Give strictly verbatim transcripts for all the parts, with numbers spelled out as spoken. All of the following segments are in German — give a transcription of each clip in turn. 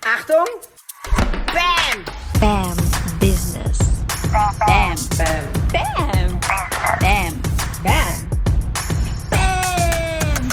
Achtung! Bam! Bam Business. Bam! Bam. Bam. Bam. Bam! Bam.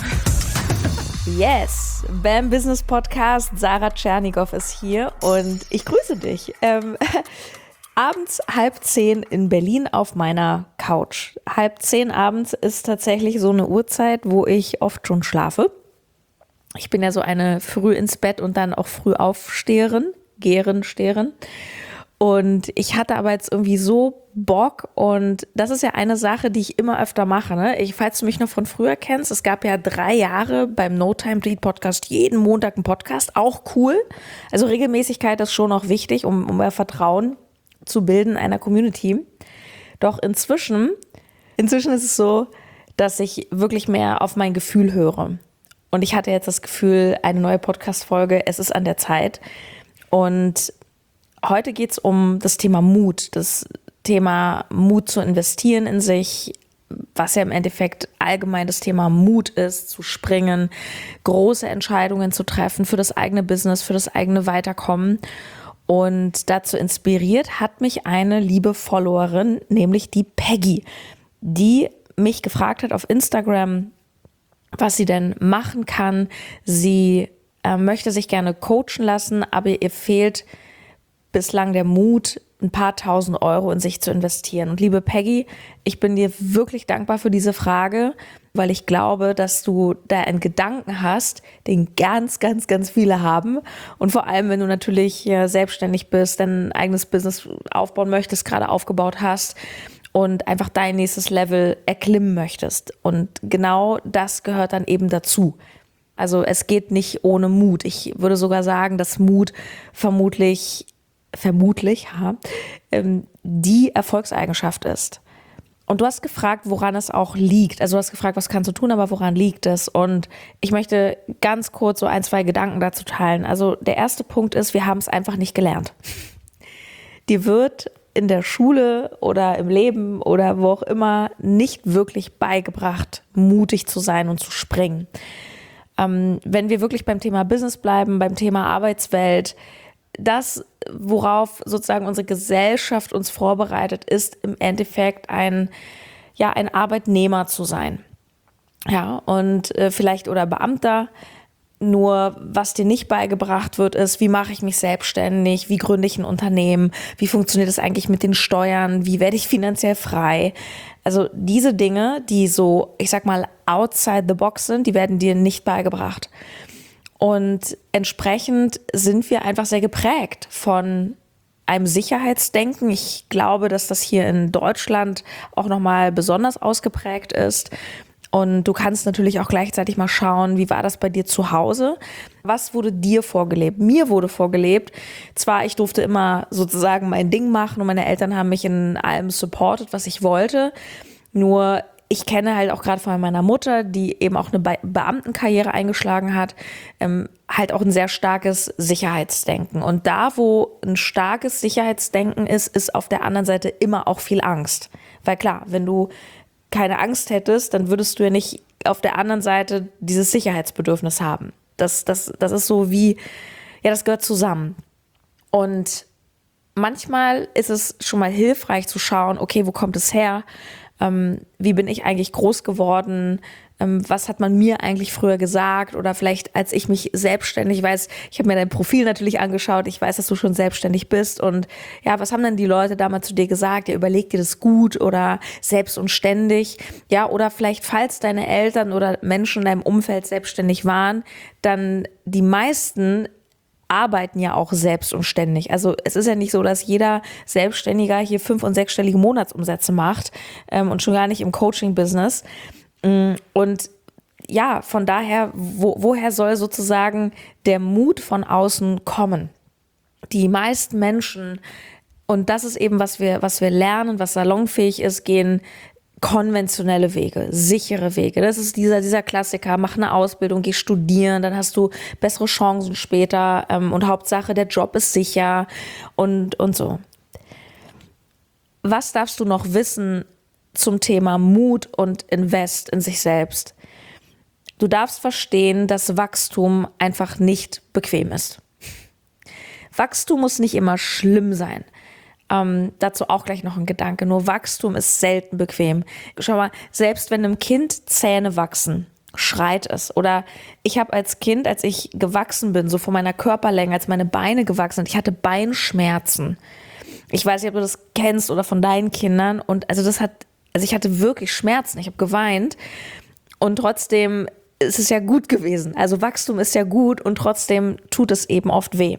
Yes, Bam Business Podcast. Sarah Tschernigow ist hier und ich grüße dich. Ähm, abends halb zehn in Berlin auf meiner Couch. Halb zehn abends ist tatsächlich so eine Uhrzeit, wo ich oft schon schlafe. Ich bin ja so eine früh ins Bett und dann auch früh aufsteherin, gehren, steherin. Und ich hatte aber jetzt irgendwie so Bock und das ist ja eine Sache, die ich immer öfter mache. Ne? Ich, falls du mich noch von früher kennst, es gab ja drei Jahre beim No Time to Eat Podcast jeden Montag einen Podcast, auch cool. Also Regelmäßigkeit ist schon auch wichtig, um, um mehr Vertrauen zu bilden einer Community. Doch inzwischen, inzwischen ist es so, dass ich wirklich mehr auf mein Gefühl höre. Und ich hatte jetzt das Gefühl, eine neue Podcast-Folge, es ist an der Zeit. Und heute geht es um das Thema Mut, das Thema Mut zu investieren in sich, was ja im Endeffekt allgemein das Thema Mut ist, zu springen, große Entscheidungen zu treffen für das eigene Business, für das eigene Weiterkommen. Und dazu inspiriert hat mich eine liebe Followerin, nämlich die Peggy, die mich gefragt hat auf Instagram, was sie denn machen kann. Sie äh, möchte sich gerne coachen lassen, aber ihr fehlt bislang der Mut, ein paar tausend Euro in sich zu investieren. Und liebe Peggy, ich bin dir wirklich dankbar für diese Frage, weil ich glaube, dass du da einen Gedanken hast, den ganz, ganz, ganz viele haben. Und vor allem, wenn du natürlich äh, selbstständig bist, dein eigenes Business aufbauen möchtest, gerade aufgebaut hast, und einfach dein nächstes Level erklimmen möchtest. Und genau das gehört dann eben dazu. Also es geht nicht ohne Mut. Ich würde sogar sagen, dass Mut vermutlich, vermutlich, ja, die Erfolgseigenschaft ist. Und du hast gefragt, woran es auch liegt. Also du hast gefragt, was kannst du tun, aber woran liegt es? Und ich möchte ganz kurz so ein, zwei Gedanken dazu teilen. Also der erste Punkt ist, wir haben es einfach nicht gelernt. Dir wird in der Schule oder im Leben oder wo auch immer nicht wirklich beigebracht, mutig zu sein und zu springen. Ähm, wenn wir wirklich beim Thema Business bleiben, beim Thema Arbeitswelt, das, worauf sozusagen unsere Gesellschaft uns vorbereitet, ist im Endeffekt ein, ja, ein Arbeitnehmer zu sein. Ja, und äh, vielleicht oder Beamter. Nur was dir nicht beigebracht wird, ist, wie mache ich mich selbstständig, wie gründe ich ein Unternehmen, wie funktioniert es eigentlich mit den Steuern, wie werde ich finanziell frei. Also diese Dinge, die so, ich sag mal, outside the box sind, die werden dir nicht beigebracht. Und entsprechend sind wir einfach sehr geprägt von einem Sicherheitsdenken. Ich glaube, dass das hier in Deutschland auch nochmal besonders ausgeprägt ist. Und du kannst natürlich auch gleichzeitig mal schauen, wie war das bei dir zu Hause? Was wurde dir vorgelebt? Mir wurde vorgelebt. Zwar, ich durfte immer sozusagen mein Ding machen und meine Eltern haben mich in allem supportet, was ich wollte. Nur ich kenne halt auch gerade von meiner Mutter, die eben auch eine Be- Beamtenkarriere eingeschlagen hat, ähm, halt auch ein sehr starkes Sicherheitsdenken. Und da, wo ein starkes Sicherheitsdenken ist, ist auf der anderen Seite immer auch viel Angst. Weil klar, wenn du keine Angst hättest, dann würdest du ja nicht auf der anderen Seite dieses Sicherheitsbedürfnis haben. Das, das, das ist so wie, ja, das gehört zusammen. Und manchmal ist es schon mal hilfreich zu schauen, okay, wo kommt es her? Ähm, wie bin ich eigentlich groß geworden? Ähm, was hat man mir eigentlich früher gesagt? Oder vielleicht, als ich mich selbstständig weiß, ich habe mir dein Profil natürlich angeschaut, ich weiß, dass du schon selbstständig bist. Und ja, was haben denn die Leute damals zu dir gesagt? Ja, überleg dir das gut oder selbst und ständig. Ja, oder vielleicht, falls deine Eltern oder Menschen in deinem Umfeld selbstständig waren, dann die meisten arbeiten ja auch selbst und ständig. Also es ist ja nicht so, dass jeder Selbstständiger hier fünf- und sechsstellige Monatsumsätze macht ähm, und schon gar nicht im Coaching-Business. Und ja, von daher, wo, woher soll sozusagen der Mut von außen kommen? Die meisten Menschen, und das ist eben, was wir, was wir lernen, was salonfähig ist, gehen konventionelle Wege, sichere Wege. Das ist dieser, dieser Klassiker, mach eine Ausbildung, geh studieren, dann hast du bessere Chancen später ähm, und Hauptsache, der Job ist sicher und, und so. Was darfst du noch wissen zum Thema Mut und Invest in sich selbst? Du darfst verstehen, dass Wachstum einfach nicht bequem ist. Wachstum muss nicht immer schlimm sein. Ähm, dazu auch gleich noch ein Gedanke. Nur Wachstum ist selten bequem. Schau mal, selbst wenn einem Kind Zähne wachsen, schreit es. Oder ich habe als Kind, als ich gewachsen bin, so von meiner Körperlänge, als meine Beine gewachsen sind, ich hatte Beinschmerzen. Ich weiß nicht, ob du das kennst oder von deinen Kindern. Und also das hat, also ich hatte wirklich Schmerzen. Ich habe geweint. Und trotzdem ist es ja gut gewesen. Also Wachstum ist ja gut und trotzdem tut es eben oft weh.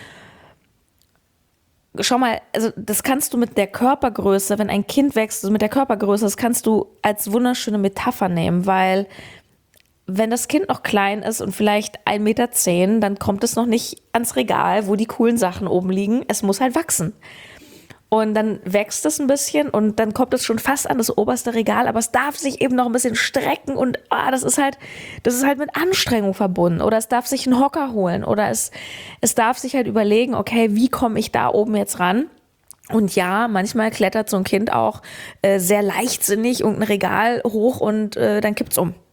Schau mal, also das kannst du mit der Körpergröße, wenn ein Kind wächst, also mit der Körpergröße, das kannst du als wunderschöne Metapher nehmen, weil wenn das Kind noch klein ist und vielleicht ein Meter zehn, dann kommt es noch nicht ans Regal, wo die coolen Sachen oben liegen. Es muss halt wachsen. Und dann wächst es ein bisschen und dann kommt es schon fast an das oberste Regal, aber es darf sich eben noch ein bisschen strecken und ah, das ist halt, das ist halt mit Anstrengung verbunden. Oder es darf sich einen Hocker holen oder es, es darf sich halt überlegen, okay, wie komme ich da oben jetzt ran? Und ja, manchmal klettert so ein Kind auch äh, sehr leichtsinnig irgendein Regal hoch und äh, dann kippt's um.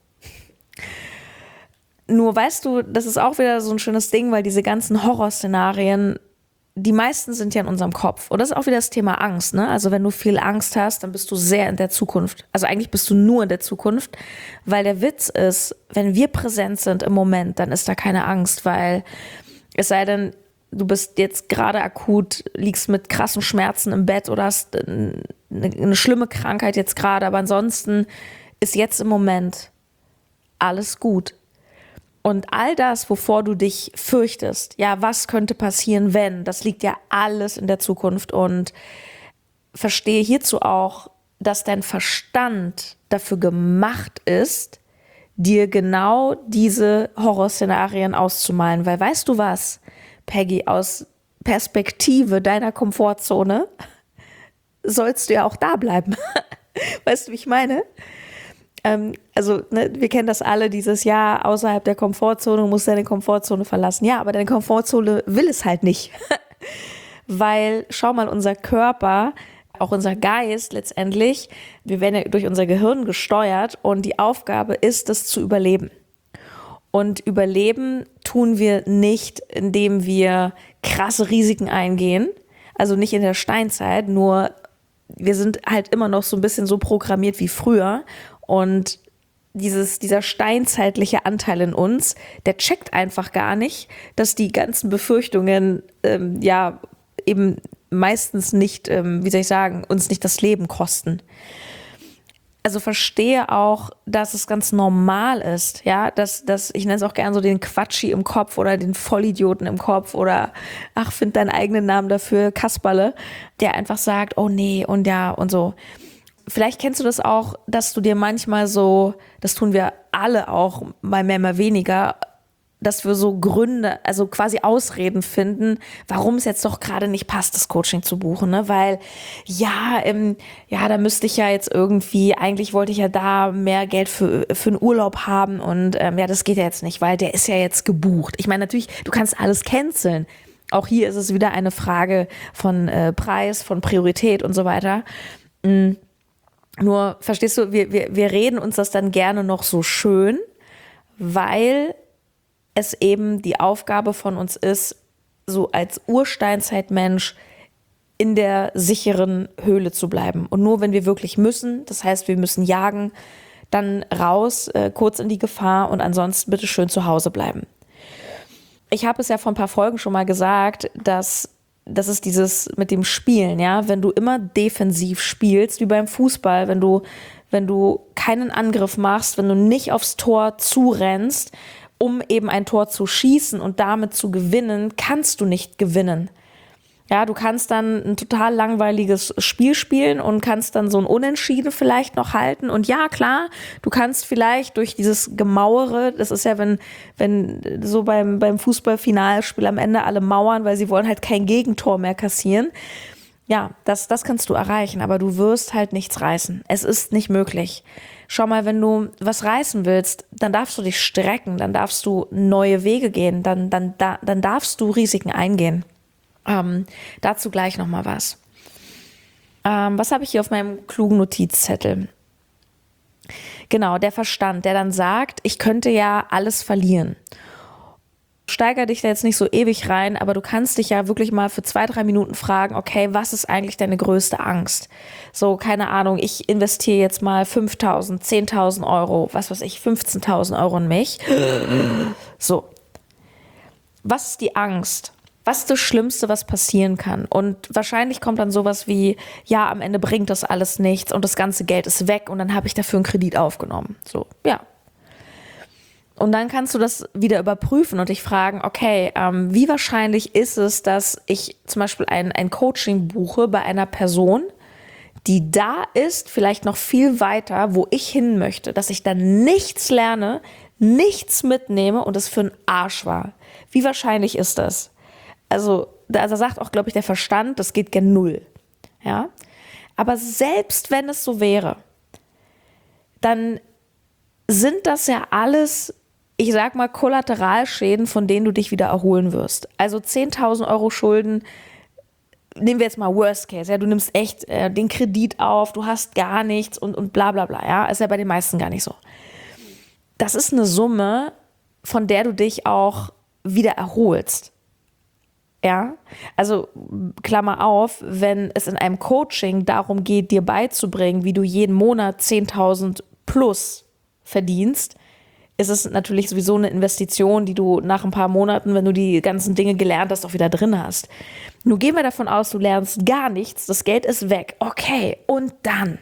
Nur weißt du, das ist auch wieder so ein schönes Ding, weil diese ganzen Horrorszenarien, die meisten sind ja in unserem Kopf. Und das ist auch wieder das Thema Angst, ne? Also wenn du viel Angst hast, dann bist du sehr in der Zukunft. Also eigentlich bist du nur in der Zukunft, weil der Witz ist, wenn wir präsent sind im Moment, dann ist da keine Angst, weil es sei denn, du bist jetzt gerade akut, liegst mit krassen Schmerzen im Bett oder hast eine, eine schlimme Krankheit jetzt gerade, aber ansonsten ist jetzt im Moment alles gut. Und all das, wovor du dich fürchtest, ja, was könnte passieren, wenn, das liegt ja alles in der Zukunft. Und verstehe hierzu auch, dass dein Verstand dafür gemacht ist, dir genau diese Horrorszenarien auszumalen. Weil weißt du was, Peggy, aus Perspektive deiner Komfortzone sollst du ja auch da bleiben. Weißt du, wie ich meine? Also, ne, wir kennen das alle, dieses Jahr außerhalb der Komfortzone, du musst deine Komfortzone verlassen. Ja, aber deine Komfortzone will es halt nicht. Weil, schau mal, unser Körper, auch unser Geist letztendlich, wir werden ja durch unser Gehirn gesteuert und die Aufgabe ist es zu überleben. Und überleben tun wir nicht, indem wir krasse Risiken eingehen, also nicht in der Steinzeit, nur wir sind halt immer noch so ein bisschen so programmiert wie früher. Und dieses, dieser steinzeitliche Anteil in uns, der checkt einfach gar nicht, dass die ganzen Befürchtungen ähm, ja eben meistens nicht, ähm, wie soll ich sagen, uns nicht das Leben kosten. Also verstehe auch, dass es ganz normal ist, ja, dass, dass ich nenne es auch gerne so den Quatschi im Kopf oder den Vollidioten im Kopf oder ach, find deinen eigenen Namen dafür, Kasperle, der einfach sagt, oh nee und ja und so. Vielleicht kennst du das auch, dass du dir manchmal so, das tun wir alle auch, mal mehr, mal weniger, dass wir so Gründe, also quasi Ausreden finden, warum es jetzt doch gerade nicht passt, das Coaching zu buchen, ne? Weil ja, ähm, ja, da müsste ich ja jetzt irgendwie, eigentlich wollte ich ja da mehr Geld für für einen Urlaub haben und ähm, ja, das geht ja jetzt nicht, weil der ist ja jetzt gebucht. Ich meine natürlich, du kannst alles canceln. Auch hier ist es wieder eine Frage von äh, Preis, von Priorität und so weiter. Mhm. Nur, verstehst du, wir, wir, wir reden uns das dann gerne noch so schön, weil es eben die Aufgabe von uns ist, so als Ursteinzeitmensch in der sicheren Höhle zu bleiben. Und nur wenn wir wirklich müssen, das heißt, wir müssen jagen, dann raus, äh, kurz in die Gefahr und ansonsten bitte schön zu Hause bleiben. Ich habe es ja vor ein paar Folgen schon mal gesagt, dass das ist dieses mit dem Spielen, ja, wenn du immer defensiv spielst, wie beim Fußball, wenn du, wenn du keinen Angriff machst, wenn du nicht aufs Tor zurennst, um eben ein Tor zu schießen und damit zu gewinnen, kannst du nicht gewinnen. Ja, du kannst dann ein total langweiliges Spiel spielen und kannst dann so ein Unentschieden vielleicht noch halten. Und ja, klar, du kannst vielleicht durch dieses Gemauere, das ist ja, wenn, wenn so beim, beim Fußballfinalspiel am Ende alle mauern, weil sie wollen halt kein Gegentor mehr kassieren. Ja, das, das kannst du erreichen, aber du wirst halt nichts reißen. Es ist nicht möglich. Schau mal, wenn du was reißen willst, dann darfst du dich strecken, dann darfst du neue Wege gehen, dann, dann, da, dann darfst du Risiken eingehen. Ähm, dazu gleich nochmal was. Ähm, was habe ich hier auf meinem klugen Notizzettel? Genau, der Verstand, der dann sagt, ich könnte ja alles verlieren. Steiger dich da jetzt nicht so ewig rein, aber du kannst dich ja wirklich mal für zwei, drei Minuten fragen, okay, was ist eigentlich deine größte Angst? So, keine Ahnung, ich investiere jetzt mal fünftausend, zehntausend Euro, was weiß ich, fünfzehntausend Euro in mich. So. Was ist die Angst? Was ist das Schlimmste, was passieren kann? Und wahrscheinlich kommt dann sowas wie, ja, am Ende bringt das alles nichts und das ganze Geld ist weg und dann habe ich dafür einen Kredit aufgenommen. So, ja. Und dann kannst du das wieder überprüfen und dich fragen, okay, ähm, wie wahrscheinlich ist es, dass ich zum Beispiel ein, ein Coaching buche bei einer Person, die da ist, vielleicht noch viel weiter, wo ich hin möchte, dass ich dann nichts lerne, nichts mitnehme und es für einen Arsch war. Wie wahrscheinlich ist das? Also, da sagt auch, glaube ich, der Verstand, das geht gen Null. Ja? Aber selbst wenn es so wäre, dann sind das ja alles, ich sag mal, Kollateralschäden, von denen du dich wieder erholen wirst. Also zehntausend Euro Schulden, nehmen wir jetzt mal Worst Case, ja, du nimmst echt äh, den Kredit auf, du hast gar nichts und, und bla bla bla, ja, ist ja bei den meisten gar nicht so. Das ist eine Summe, von der du dich auch wieder erholst. Ja, also Klammer auf, wenn es in einem Coaching darum geht, dir beizubringen, wie du jeden Monat zehntausend plus verdienst, ist es natürlich sowieso eine Investition, die du nach ein paar Monaten, wenn du die ganzen Dinge gelernt hast, auch wieder drin hast. Nur gehen wir davon aus, du lernst gar nichts, das Geld ist weg. Okay, und dann?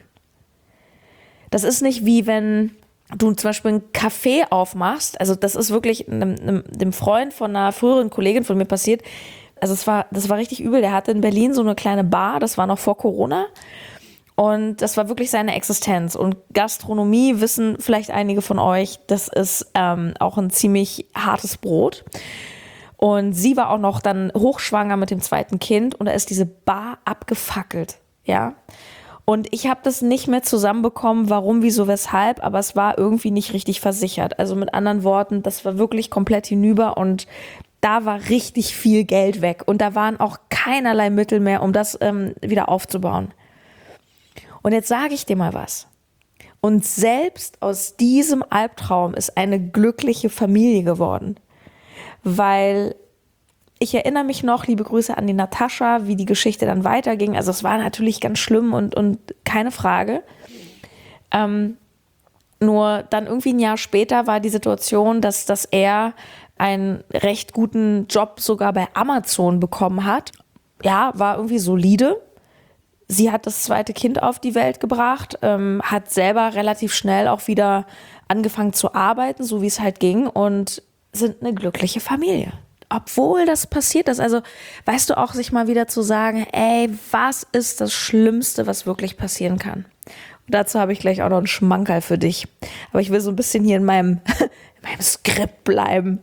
Das ist nicht wie wenn du zum Beispiel einen Café aufmachst. Also das ist wirklich einem, einem, dem Freund von einer früheren Kollegin von mir passiert. Also es war, das war richtig übel. Der hatte in Berlin so eine kleine Bar, das war noch vor Corona. Und das war wirklich seine Existenz. Und Gastronomie, wissen vielleicht einige von euch, das ist ähm, auch ein ziemlich hartes Brot. Und sie war auch noch dann hochschwanger mit dem zweiten Kind und da ist diese Bar abgefackelt, ja. Und ich habe das nicht mehr zusammenbekommen, warum, wieso, weshalb, aber es war irgendwie nicht richtig versichert. Also mit anderen Worten, das war wirklich komplett hinüber und da war richtig viel Geld weg. Und da waren auch keinerlei Mittel mehr, um das ähm, wieder aufzubauen. Und jetzt sage ich dir mal was. Und selbst aus diesem Albtraum ist eine glückliche Familie geworden. Weil ich erinnere mich noch, liebe Grüße an die Natascha, wie die Geschichte dann weiterging. Also es war natürlich ganz schlimm und, und keine Frage. Ähm, nur dann irgendwie ein Jahr später war die Situation, dass, dass er einen recht guten Job sogar bei Amazon bekommen hat. Ja, war irgendwie solide. Sie hat das zweite Kind auf die Welt gebracht, ähm, hat selber relativ schnell auch wieder angefangen zu arbeiten, so wie es halt ging, und sind eine glückliche Familie. Obwohl das passiert ist. Also, weißt du auch, sich mal wieder zu sagen, ey, was ist das Schlimmste, was wirklich passieren kann? Und dazu habe ich gleich auch noch einen Schmankerl für dich. Aber ich will so ein bisschen hier in meinem, in meinem Skript bleiben.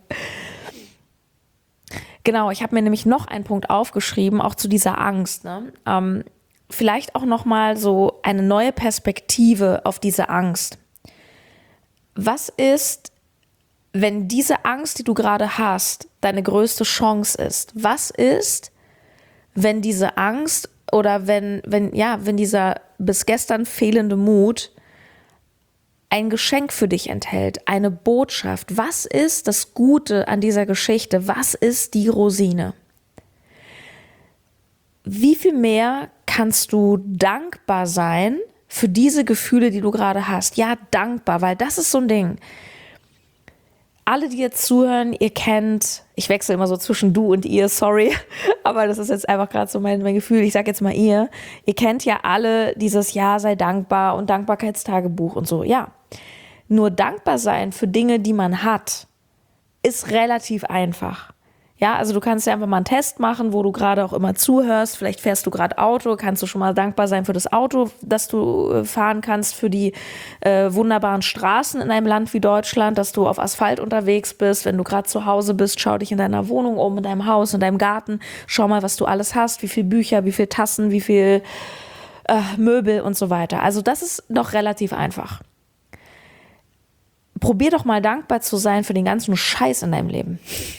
Genau, ich habe mir nämlich noch einen Punkt aufgeschrieben, auch zu dieser Angst, ne? Ähm, vielleicht auch nochmal so eine neue Perspektive auf diese Angst. Was ist, wenn diese Angst, die du gerade hast, deine größte Chance ist? Was ist, wenn diese Angst oder wenn, wenn, ja, wenn dieser bis gestern fehlende Mut ein Geschenk für dich enthält, eine Botschaft? Was ist das Gute an dieser Geschichte? Was ist die Rosine? Wie viel mehr kannst du dankbar sein für diese Gefühle, die du gerade hast? Ja, dankbar, weil das ist so ein Ding. Alle, die jetzt zuhören, ihr kennt, ich wechsle immer so zwischen du und ihr, sorry, aber das ist jetzt einfach gerade so mein, mein Gefühl, ich sage jetzt mal ihr. Ihr kennt ja alle dieses Ja, sei dankbar und Dankbarkeitstagebuch und so, ja. Nur dankbar sein für Dinge, die man hat, ist relativ einfach. Ja, also du kannst ja einfach mal einen Test machen, wo du gerade auch immer zuhörst. Vielleicht fährst du gerade Auto, kannst du schon mal dankbar sein für das Auto, das du fahren kannst, für die äh, wunderbaren Straßen in einem Land wie Deutschland, dass du auf Asphalt unterwegs bist. Wenn du gerade zu Hause bist, schau dich in deiner Wohnung um, in deinem Haus, in deinem Garten. Schau mal, was du alles hast, wie viele Bücher, wie viele Tassen, wie viel äh, Möbel und so weiter. Also das ist noch relativ einfach. Probier doch mal dankbar zu sein für den ganzen Scheiß in deinem Leben.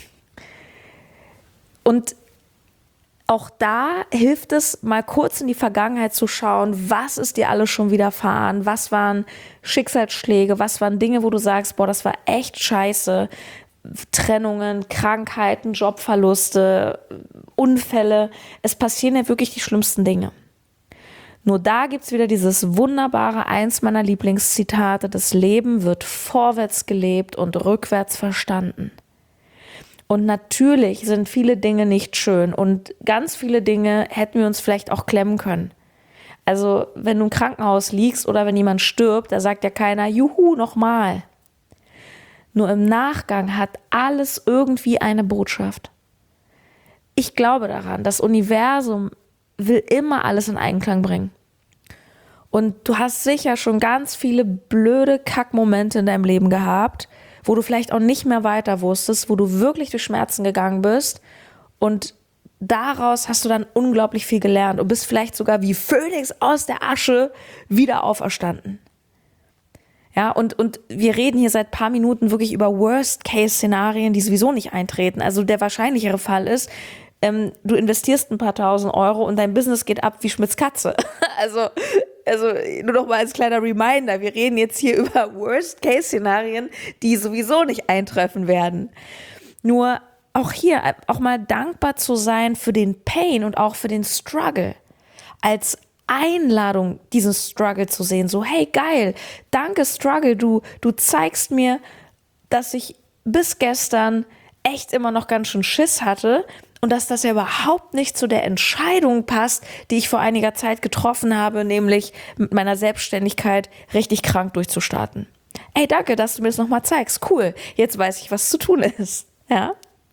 Und auch da hilft es, mal kurz in die Vergangenheit zu schauen, was ist dir alles schon widerfahren, was waren Schicksalsschläge, was waren Dinge, wo du sagst, boah, das war echt scheiße. Trennungen, Krankheiten, Jobverluste, Unfälle. Es passieren ja wirklich die schlimmsten Dinge. Nur da gibt es wieder dieses wunderbare, eins meiner Lieblingszitate: Das Leben wird vorwärts gelebt und rückwärts verstanden. Und natürlich sind viele Dinge nicht schön und ganz viele Dinge hätten wir uns vielleicht auch klemmen können. Also wenn du im Krankenhaus liegst oder wenn jemand stirbt, da sagt ja keiner, juhu, nochmal. Nur im Nachgang hat alles irgendwie eine Botschaft. Ich glaube daran, das Universum will immer alles in Einklang bringen. Und du hast sicher schon ganz viele blöde Kackmomente in deinem Leben gehabt, wo du vielleicht auch nicht mehr weiter wusstest, wo du wirklich durch Schmerzen gegangen bist und daraus hast du dann unglaublich viel gelernt und bist vielleicht sogar wie Phönix aus der Asche wieder auferstanden. Ja, und, und wir reden hier seit ein paar Minuten wirklich über Worst-Case-Szenarien, die sowieso nicht eintreten. Also der wahrscheinlichere Fall ist, ähm, du investierst ein paar tausend Euro und dein Business geht ab wie Schmitz Katze. Also, also nur noch mal als kleiner Reminder, wir reden jetzt hier über Worst-Case-Szenarien, die sowieso nicht eintreffen werden. Nur auch hier, auch mal dankbar zu sein für den Pain und auch für den Struggle. Als Einladung, diesen Struggle zu sehen. So, hey, geil, danke Struggle, du, du zeigst mir, dass ich bis gestern echt immer noch ganz schön Schiss hatte und dass das ja überhaupt nicht zu der Entscheidung passt, die ich vor einiger Zeit getroffen habe, nämlich mit meiner Selbstständigkeit richtig krank durchzustarten. Ey, danke, dass du mir das nochmal zeigst. Cool, jetzt weiß ich, was zu tun ist. Ja,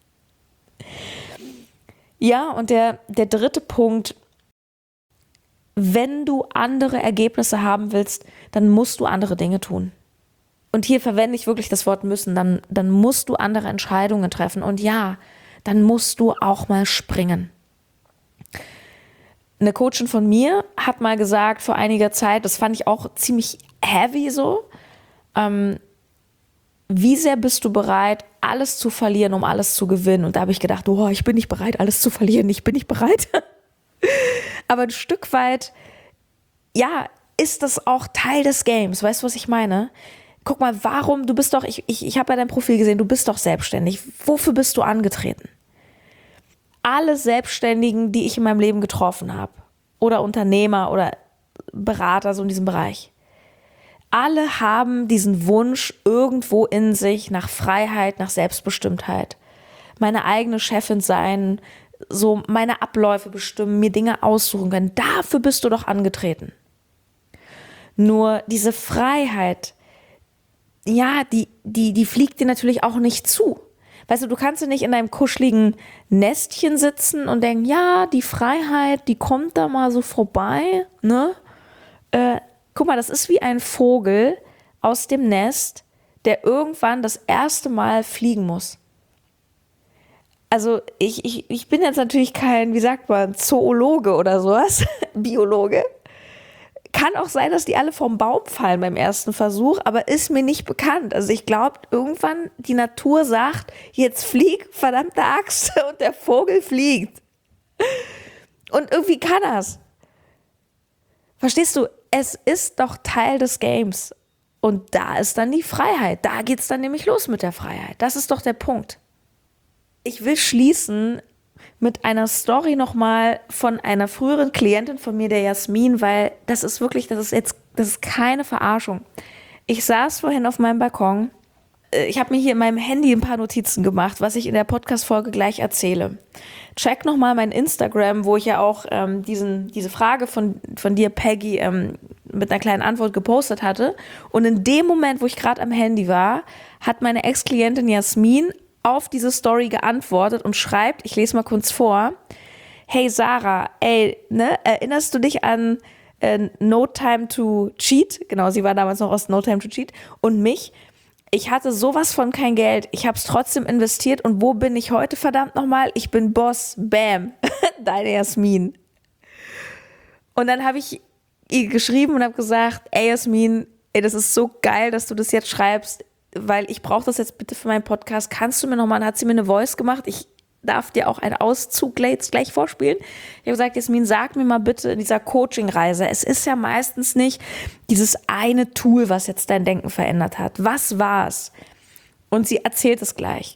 ja und der, der dritte Punkt: Wenn du andere Ergebnisse haben willst, dann musst du andere Dinge tun. Und hier verwende ich wirklich das Wort müssen. Dann, dann musst du andere Entscheidungen treffen. Und ja, dann musst du auch mal springen. Eine Coachin von mir hat mal gesagt vor einiger Zeit, das fand ich auch ziemlich heavy so, ähm, wie sehr bist du bereit, alles zu verlieren, um alles zu gewinnen? Und da habe ich gedacht, oh, ich bin nicht bereit, alles zu verlieren. Ich bin nicht bereit. Aber ein Stück weit, ja, ist das auch Teil des Games. Weißt du, was ich meine? Guck mal, warum, du bist doch, ich, ich, ich habe ja dein Profil gesehen, du bist doch selbstständig. Wofür bist du angetreten? Alle Selbstständigen, die ich in meinem Leben getroffen habe, oder Unternehmer oder Berater, so in diesem Bereich, alle haben diesen Wunsch irgendwo in sich nach Freiheit, nach Selbstbestimmtheit. Meine eigene Chefin sein, so meine Abläufe bestimmen, mir Dinge aussuchen können. Dafür bist du doch angetreten. Nur diese Freiheit, ja, die, die, die fliegt dir natürlich auch nicht zu. Weißt du, du kannst ja nicht in deinem kuscheligen Nestchen sitzen und denken, ja, die Freiheit, die kommt da mal so vorbei, ne? Äh, guck mal, das ist wie ein Vogel aus dem Nest, der irgendwann das erste Mal fliegen muss. Also ich, ich, ich bin jetzt natürlich kein, wie sagt man, Zoologe oder sowas, Biologe. Kann auch sein, dass die alle vom Baum fallen beim ersten Versuch, aber ist mir nicht bekannt. Also ich glaube, irgendwann die Natur sagt, jetzt flieg, verdammte Axt, und der Vogel fliegt. Und irgendwie kann er's. Verstehst du? Es ist doch Teil des Games. Und da ist dann die Freiheit. Da geht's dann nämlich los mit der Freiheit. Das ist doch der Punkt. Ich will schließen mit einer Story nochmal von einer früheren Klientin von mir, der Jasmin, weil das ist wirklich, das ist jetzt, das ist keine Verarschung. Ich saß vorhin auf meinem Balkon. Ich habe mir hier in meinem Handy ein paar Notizen gemacht, was ich in der Podcast-Folge gleich erzähle. Check nochmal mein Instagram, wo ich ja auch ähm, diesen, diese Frage von, von dir, Peggy, ähm, mit einer kleinen Antwort gepostet hatte. Und in dem Moment, wo ich gerade am Handy war, hat meine Ex-Klientin Jasmin auf diese Story geantwortet und schreibt, ich lese mal kurz vor: Hey Sarah, ey, ne, erinnerst du dich an äh, No Time to Cheat? Genau, sie war damals noch aus No Time to Cheat. Und mich, ich hatte sowas von kein Geld, ich habe es trotzdem investiert und wo bin ich heute, verdammt nochmal? Ich bin Boss, bam, deine Jasmin. Und dann habe ich ihr geschrieben und habe gesagt, ey Jasmin, ey, das ist so geil, dass du das jetzt schreibst, weil ich brauche das jetzt bitte für meinen Podcast. Kannst du mir nochmal, dann hat sie mir eine Voice gemacht, ich darf dir auch einen Auszug jetzt gleich vorspielen. Ich habe gesagt, Jasmin, sag mir mal bitte in dieser Coaching-Reise, es ist ja meistens nicht dieses eine Tool, was jetzt dein Denken verändert hat. Was war es? Und sie erzählt es gleich.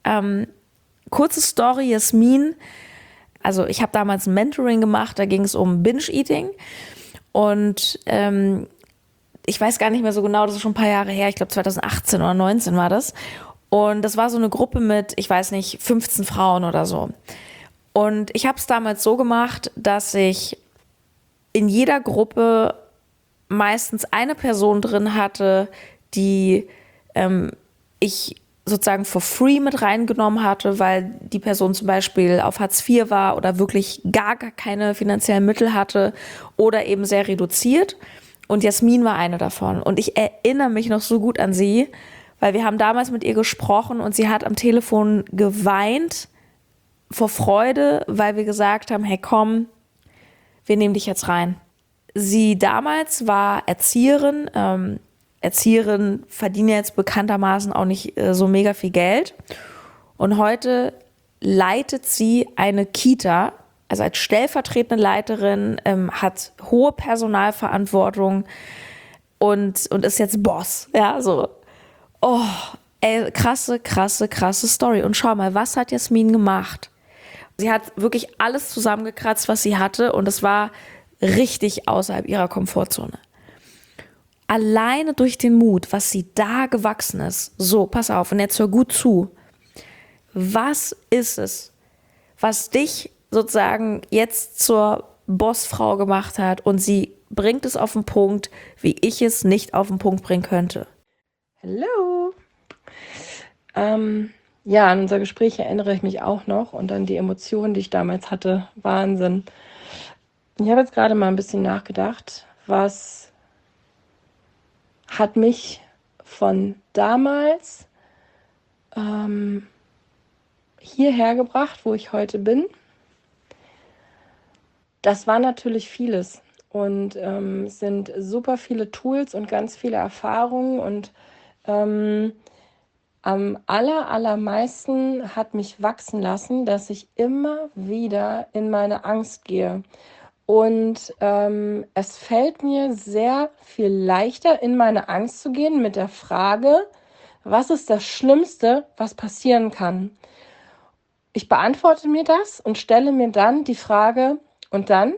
Ähm, kurze Story, Jasmin. Also ich habe damals ein Mentoring gemacht, da ging es um Binge-Eating. Und ähm, ich weiß gar nicht mehr so genau, das ist schon ein paar Jahre her, ich glaube zwanzig achtzehn oder neunzehn war das. Und das war so eine Gruppe mit, ich weiß nicht, fünfzehn Frauen oder so. Und ich habe es damals so gemacht, dass ich in jeder Gruppe meistens eine Person drin hatte, die ähm, ich sozusagen for free mit reingenommen hatte, weil die Person zum Beispiel auf Hartz vier war oder wirklich gar, gar keine finanziellen Mittel hatte oder eben sehr reduziert. Und Jasmin war eine davon. Und ich erinnere mich noch so gut an sie, weil wir haben damals mit ihr gesprochen und sie hat am Telefon geweint vor Freude, weil wir gesagt haben, hey komm, wir nehmen dich jetzt rein. Sie damals war Erzieherin, ähm, Erzieherin verdienen jetzt bekanntermaßen auch nicht äh, so mega viel Geld. Und heute leitet sie eine Kita, also als stellvertretende Leiterin, ähm, hat hohe Personalverantwortung und, und ist jetzt Boss. Ja, so. Oh, ey, krasse, krasse, krasse Story. Und schau mal, was hat Jasmin gemacht? Sie hat wirklich alles zusammengekratzt, was sie hatte, und es war richtig außerhalb ihrer Komfortzone. Alleine durch den Mut, was sie da gewachsen ist. So, pass auf, und jetzt hör gut zu. Was ist es, was dich sozusagen jetzt zur Bossfrau gemacht hat und sie bringt es auf den Punkt, wie ich es nicht auf den Punkt bringen könnte? Hallo. Ähm, ja, an unser Gespräch erinnere ich mich auch noch und an die Emotionen, die ich damals hatte. Wahnsinn. Ich habe jetzt gerade mal ein bisschen nachgedacht, was hat mich von damals ähm, hierher gebracht, wo ich heute bin. Das war natürlich vieles und ähm, es sind super viele Tools und ganz viele Erfahrungen und ähm, am aller, allermeisten hat mich wachsen lassen, dass ich immer wieder in meine Angst gehe. Und ähm, es fällt mir sehr viel leichter, in meine Angst zu gehen mit der Frage, was ist das Schlimmste, was passieren kann? Ich beantworte mir das und stelle mir dann die Frage, und dann?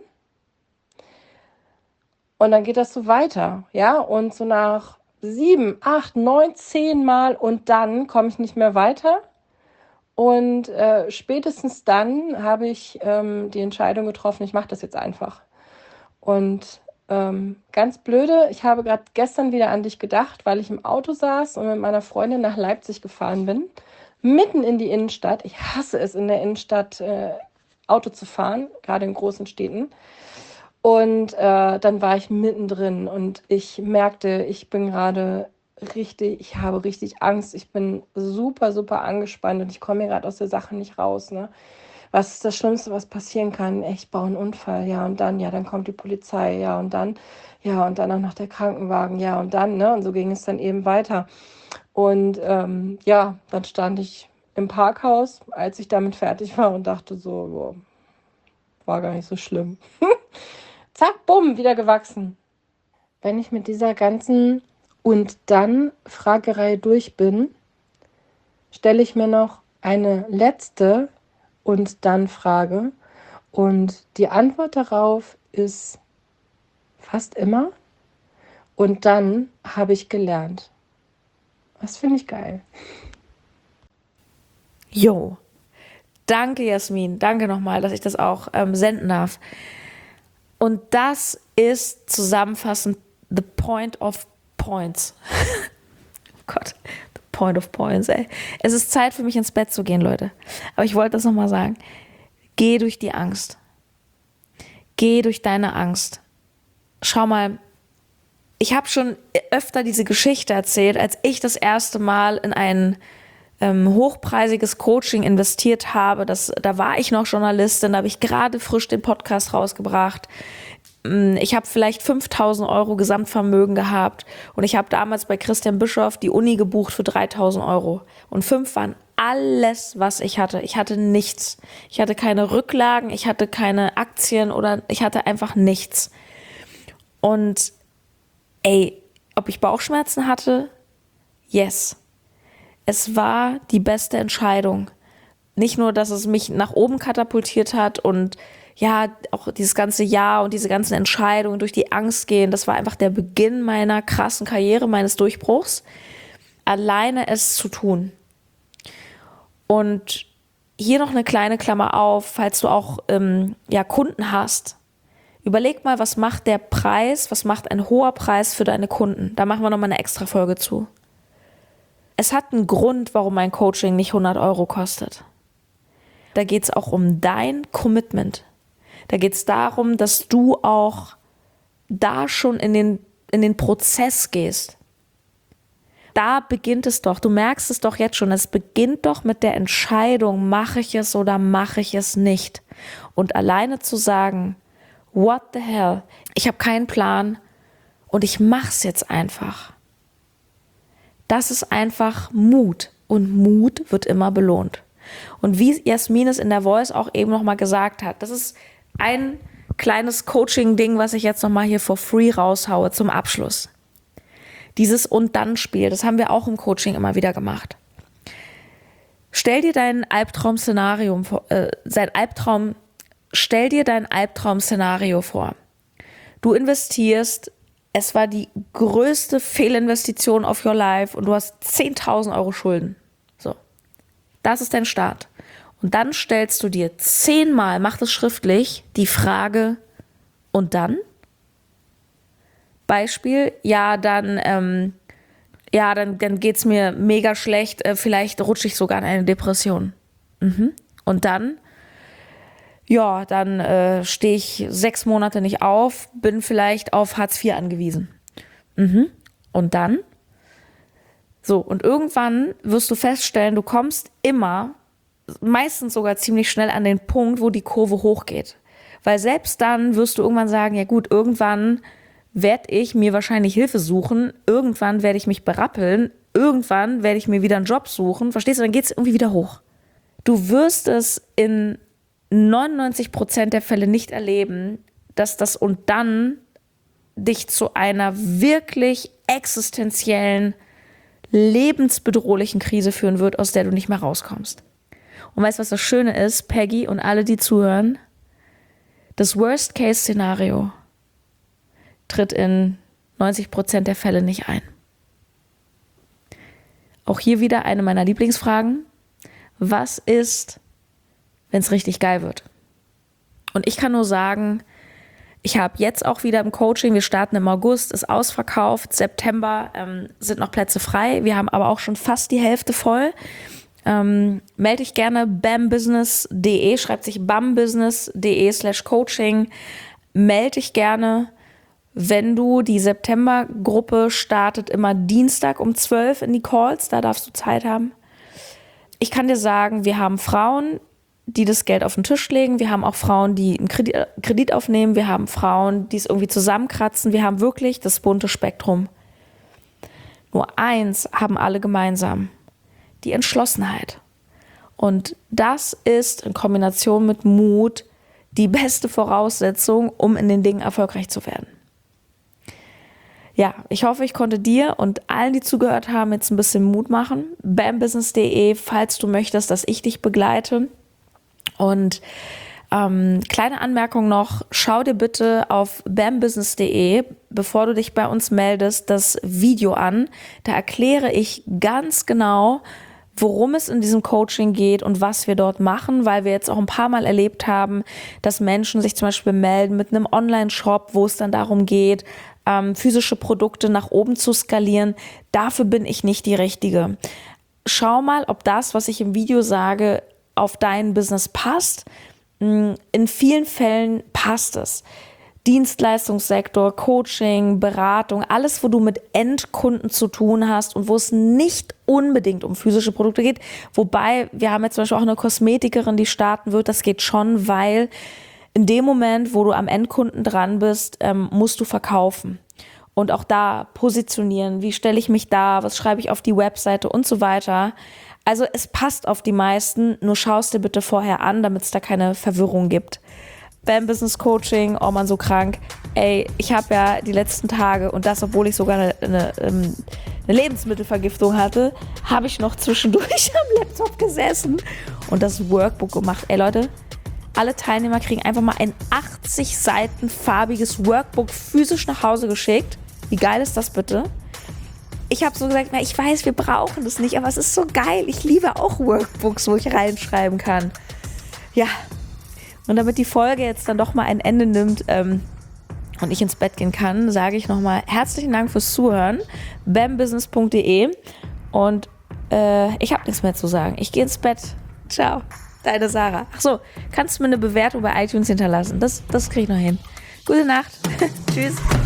Und dann geht das so weiter, ja? Und so nach sieben, acht, neun, zehn Mal und dann komme ich nicht mehr weiter. Und äh, spätestens dann habe ich ähm, die Entscheidung getroffen, ich mache das jetzt einfach. Und ähm, ganz blöde, ich habe gerade gestern wieder an dich gedacht, weil ich im Auto saß und mit meiner Freundin nach Leipzig gefahren bin, mitten in die Innenstadt. Ich hasse es, in der Innenstadt äh, Auto zu fahren, gerade in großen Städten. Und äh, dann war ich mittendrin und ich merkte, ich bin gerade richtig, ich habe richtig Angst. Ich bin super, super angespannt und ich komme hier gerade aus der Sache nicht raus. Ne? Was ist das Schlimmste, was passieren kann? Ich baue einen Unfall, ja, und dann, ja, dann kommt die Polizei, ja, und dann, ja, und dann auch noch der Krankenwagen, ja, und dann, ne? Und so ging es dann eben weiter. Und ähm, ja, dann stand ich im Parkhaus, als ich damit fertig war und dachte so, boah, war gar nicht so schlimm. Zack, bumm, wieder gewachsen. Wenn ich mit dieser ganzen und dann Fragerei durch bin, stelle ich mir noch eine letzte und dann Frage. Und die Antwort darauf ist fast immer, und dann habe ich gelernt. Das finde ich geil. Jo, danke Jasmin, danke nochmal, dass ich das auch ähm, senden darf. Und das ist zusammenfassend the point of points. Oh Gott, the point of points, ey. Es ist Zeit für mich ins Bett zu gehen, Leute. Aber ich wollte das nochmal sagen. Geh durch die Angst. Geh durch deine Angst. Schau mal, ich habe schon öfter diese Geschichte erzählt, als ich das erste Mal in ein ähm, hochpreisiges Coaching investiert habe. Das, da war ich noch Journalistin, da habe ich gerade frisch den Podcast rausgebracht. Ich habe vielleicht fünftausend Euro Gesamtvermögen gehabt und ich habe damals bei Christian Bischoff die Uni gebucht für dreitausend Euro. Und fünf waren alles, was ich hatte. Ich hatte nichts. Ich hatte keine Rücklagen, ich hatte keine Aktien oder ich hatte einfach nichts. Und ey, ob ich Bauchschmerzen hatte? Yes. es war die beste Entscheidung. Nicht nur, dass es mich nach oben katapultiert hat und ja, auch dieses ganze Jahr und diese ganzen Entscheidungen durch die Angst gehen, das war einfach der Beginn meiner krassen Karriere, meines Durchbruchs, alleine es zu tun. Und hier noch eine kleine Klammer auf, falls du auch ähm, ja, Kunden hast. Überleg mal, was macht der Preis, was macht ein hoher Preis für deine Kunden? Da machen wir nochmal eine extra Folge zu. Es hat einen Grund, warum mein Coaching nicht hundert Euro kostet. Da geht es auch um dein Commitment. Da geht es darum, dass du auch da schon in den, in den Prozess gehst. Da beginnt es doch, du merkst es doch jetzt schon, es beginnt doch mit der Entscheidung, mache ich es oder mache ich es nicht. Und alleine zu sagen, what the hell, ich habe keinen Plan und ich mache es jetzt einfach. Das ist einfach Mut und Mut wird immer belohnt. Und wie Jasmin es in der Voice auch eben nochmal gesagt hat, das ist ein kleines Coaching-Ding, was ich jetzt nochmal hier for free raushaue zum Abschluss. Dieses Und-Dann-Spiel, das haben wir auch im Coaching immer wieder gemacht. Stell dir dein Albtraum-Szenario, äh, sein Albtraum, stell dir dein Albtraum-Szenario vor. Du investierst, es war die größte Fehlinvestition of your life und du hast zehntausend Euro Schulden. So, das ist dein Start. Und dann stellst du dir zehnmal, mach das schriftlich, die Frage, und dann? Beispiel, ja, dann, ähm, ja, dann, dann geht's mir mega schlecht, äh, vielleicht rutsche ich sogar in eine Depression. Mhm. Und dann? Ja, dann äh, stehe ich sechs Monate nicht auf, bin vielleicht auf Hartz vier angewiesen. Mhm. Und dann? So, und irgendwann wirst du feststellen, du kommst immer, meistens sogar ziemlich schnell an den Punkt, wo die Kurve hochgeht. Weil selbst dann wirst du irgendwann sagen, ja gut, irgendwann werde ich mir wahrscheinlich Hilfe suchen, irgendwann werde ich mich berappeln, irgendwann werde ich mir wieder einen Job suchen, verstehst du, dann geht es irgendwie wieder hoch. Du wirst es in neunundneunzig Prozent der Fälle nicht erleben, dass das und dann dich zu einer wirklich existenziellen, lebensbedrohlichen Krise führen wird, aus der du nicht mehr rauskommst. Und weißt du, was das Schöne ist, Peggy und alle, die zuhören? Das Worst-Case-Szenario tritt in neunzig Prozent der Fälle nicht ein. Auch hier wieder eine meiner Lieblingsfragen. Was ist, wenn es richtig geil wird? Und ich kann nur sagen, ich habe jetzt auch wieder im Coaching, wir starten im August, ist ausverkauft, September ähm, sind noch Plätze frei, wir haben aber auch schon fast die Hälfte voll. Ähm, melde dich gerne bambusiness punkt de, schreibt sich bambusiness punkt de slash coaching. Melde dich gerne, wenn du, die September-Gruppe startet immer Dienstag um zwölf in die Calls, da darfst du Zeit haben. Ich kann dir sagen, wir haben Frauen, die das Geld auf den Tisch legen, wir haben auch Frauen, die einen Kredit, Kredit aufnehmen, wir haben Frauen, die es irgendwie zusammenkratzen, wir haben wirklich das bunte Spektrum. Nur eins haben alle gemeinsam: die Entschlossenheit. Und das ist in Kombination mit Mut die beste Voraussetzung, um in den Dingen erfolgreich zu werden. Ja, ich hoffe, ich konnte dir und allen, die zugehört haben, jetzt ein bisschen Mut machen. bambusiness punkt de, falls du möchtest, dass ich dich begleite. Und ähm, kleine Anmerkung noch, schau dir bitte auf bambusiness punkt de, bevor du dich bei uns meldest, das Video an. Da erkläre ich ganz genau, worum es in diesem Coaching geht und was wir dort machen, weil wir jetzt auch ein paar Mal erlebt haben, dass Menschen sich zum Beispiel melden mit einem Online-Shop, wo es dann darum geht, ähm, physische Produkte nach oben zu skalieren. Dafür bin ich nicht die Richtige. Schau mal, ob das, was ich im Video sage, auf dein Business passt. In vielen Fällen passt es. Dienstleistungssektor, Coaching, Beratung, alles, wo du mit Endkunden zu tun hast und wo es nicht unbedingt um physische Produkte geht. Wobei, wir haben jetzt zum Beispiel auch eine Kosmetikerin, die starten wird. Das geht schon, weil in dem Moment, wo du am Endkunden dran bist, ähm, musst du verkaufen. Und auch da positionieren. Wie stelle ich mich da? Was schreibe ich auf die Webseite und so weiter. Also es passt auf die meisten, nur schau es dir bitte vorher an, damit es da keine Verwirrung gibt. Bam Business Coaching, oh man, so krank. Ey, ich habe ja die letzten Tage, und das, obwohl ich sogar eine, eine, eine Lebensmittelvergiftung hatte, habe ich noch zwischendurch am Laptop gesessen und das Workbook gemacht. Ey Leute, alle Teilnehmer kriegen einfach mal ein achtzig Seiten farbiges Workbook physisch nach Hause geschickt. Wie geil ist das bitte? Ich habe so gesagt, na, ich weiß, wir brauchen das nicht, aber es ist so geil. Ich liebe auch Workbooks, wo ich reinschreiben kann. Ja, und damit die Folge jetzt dann doch mal ein Ende nimmt ähm, und ich ins Bett gehen kann, sage ich nochmal herzlichen Dank fürs Zuhören. bam business punkt de und äh, ich habe nichts mehr zu sagen. Ich gehe ins Bett. Ciao, deine Sarah. Achso, kannst du mir eine Bewertung bei iTunes hinterlassen? Das, das kriege ich noch hin. Gute Nacht. Tschüss.